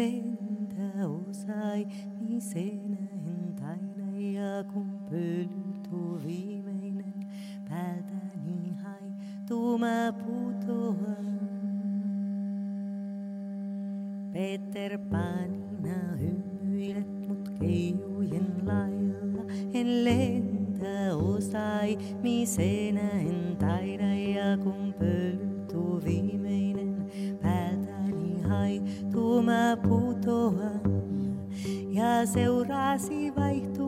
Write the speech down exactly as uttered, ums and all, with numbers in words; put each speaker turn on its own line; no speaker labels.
lentä osaimisena en taina ja kun pölytuu viimeinen päältäni haituu mä putoan. Peter Panina hymyilet mut keijujen lailla. En lentä osaimisena en taida ja kun pölytuu viimeinen päältäni haituu mä putoan. Ja seuraasi vaihtuu.